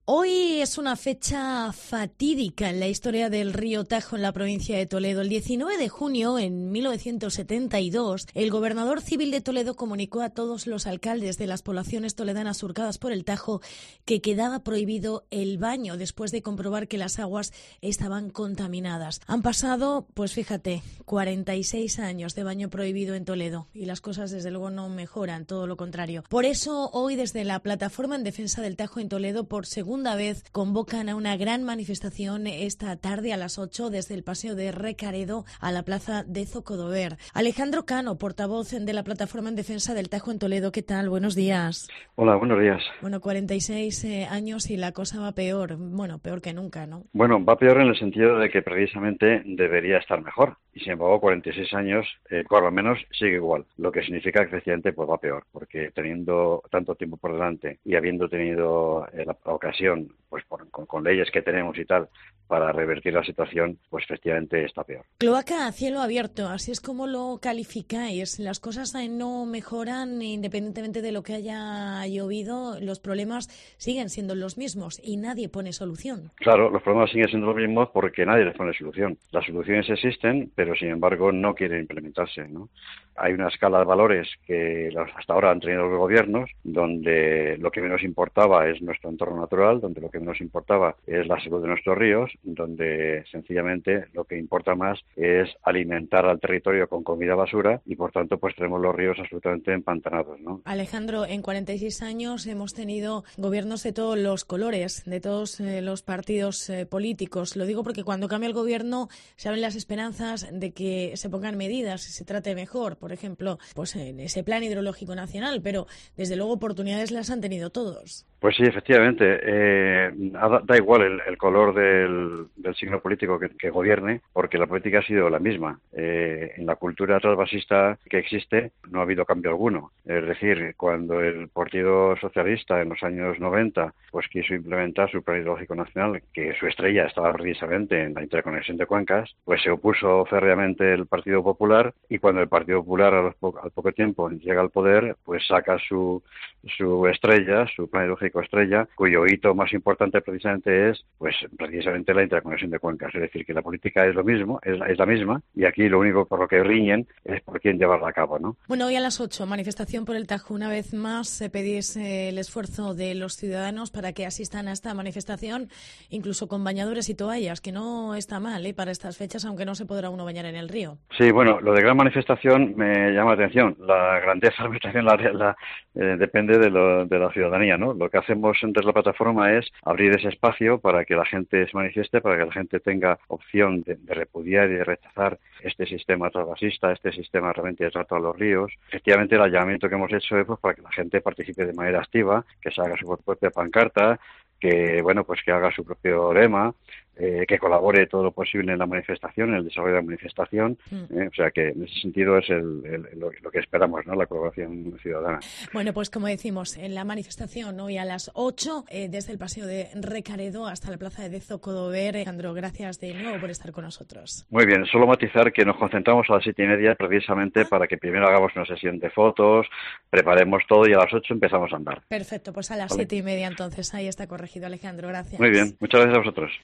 Hoy es una fecha fatídica en la historia del río Tajo en la provincia de Toledo. El 19 de junio, en 1972, el gobernador civil de Toledo comunicó a todos los alcaldes de las poblaciones toledanas surcadas por el Tajo que quedaba prohibido el baño después de comprobar que las aguas estaban contaminadas. Han pasado, pues fíjate, 46 años de baño prohibido en Toledo y las cosas desde luego no mejoran, todo lo contrario. Por eso hoy desde la Plataforma en Defensa del Tajo en Toledo, por segunda vez convocan a una gran manifestación esta tarde a las 8 desde el Paseo de Recaredo a la Plaza de Zocodover. Alejandro Cano, portavoz de la Plataforma en Defensa del Tajo en Toledo, ¿qué tal? Buenos días. Hola, buenos días. Bueno, 46 años y la cosa va peor. Bueno, peor que nunca, ¿no? Bueno, va peor en el sentido de que precisamente debería estar mejor. Y sin embargo, 46 años, por lo menos, sigue igual. Lo que significa que efectivamente pues va peor. Porque teniendo tanto tiempo por delante y habiendo tenido la ocasión, pues con leyes que tenemos y tal, para revertir la situación, pues efectivamente está peor. Cloaca a cielo abierto, así es como lo calificáis. Las cosas no mejoran independientemente de lo que haya llovido, los problemas siguen siendo los mismos y nadie pone solución. Claro, los problemas siguen siendo los mismos porque nadie les pone solución. Las soluciones existen, pero sin embargo no quieren implementarse, ¿no? Hay una escala de valores que hasta ahora han tenido los gobiernos, donde lo que menos importaba es nuestro entorno natural, donde lo que menos importaba es la salud de nuestros ríos, donde sencillamente lo que importa más es alimentar al territorio con comida basura y por tanto pues tenemos los ríos absolutamente empantanados, ¿no? Alejandro, en 46 años hemos tenido gobiernos de todos los colores, de todos los partidos políticos. Lo digo porque cuando cambia el gobierno se abren las esperanzas de que se pongan medidas y se trate mejor, por ejemplo, pues en ese plan hidrológico nacional, pero desde luego oportunidades las han tenido todos. Pues sí, efectivamente. Da igual el color del signo político que gobierne, porque la política ha sido la misma. En la cultura trasvasista que existe no ha habido cambio alguno. Es decir, cuando el Partido Socialista en los años 90 pues quiso implementar su plan hidrológico nacional, que su estrella estaba precisamente en la interconexión de cuencas, pues se opuso férreamente el Partido Popular, y cuando el Partido Popular al poco tiempo llega al poder, pues saca su estrella, su plan hidrológico estrella, cuyo hito más importante precisamente es pues precisamente la interconexión de cuencas. Es decir, que la política es lo mismo, es la misma, y aquí lo único por lo que riñen es por quién llevarla a cabo, ¿no? Bueno, hoy a las 8, manifestación por el Tajo. Una vez más pedís el esfuerzo de los ciudadanos para que asistan a esta manifestación, incluso con bañadores y toallas, que no está mal para estas fechas, aunque no se podrá uno bañar en el río. Sí, bueno, lo de gran manifestación me llama la atención. La grandeza de la manifestación depende de la ciudadanía, ¿no? Lo que hacemos desde la plataforma es abrir ese espacio para que la gente se manifieste, para que la gente tenga opción de repudiar y de rechazar este sistema trasvasista, este sistema realmente de trato a los ríos. Efectivamente, el llamamiento que hemos hecho es pues, para que la gente participe de manera activa, que se haga su propia pancarta, que bueno pues que haga su propio lema, que colabore todo lo posible en la manifestación, en el desarrollo de la manifestación. O sea que en ese sentido es lo que esperamos, ¿no? La colaboración ciudadana. Bueno, pues como decimos, en la manifestación hoy a las 8, desde el Paseo de Recaredo hasta la Plaza de Zocodover. Alejandro, gracias de nuevo por estar con nosotros. Muy bien, solo matizar que nos concentramos a las 7:30 precisamente para que primero hagamos una sesión de fotos, preparemos todo y a las 8 empezamos a andar. Perfecto, pues a las 7:30 entonces, ahí está corregido, Alejandro, gracias. Muy bien, muchas gracias a vosotros.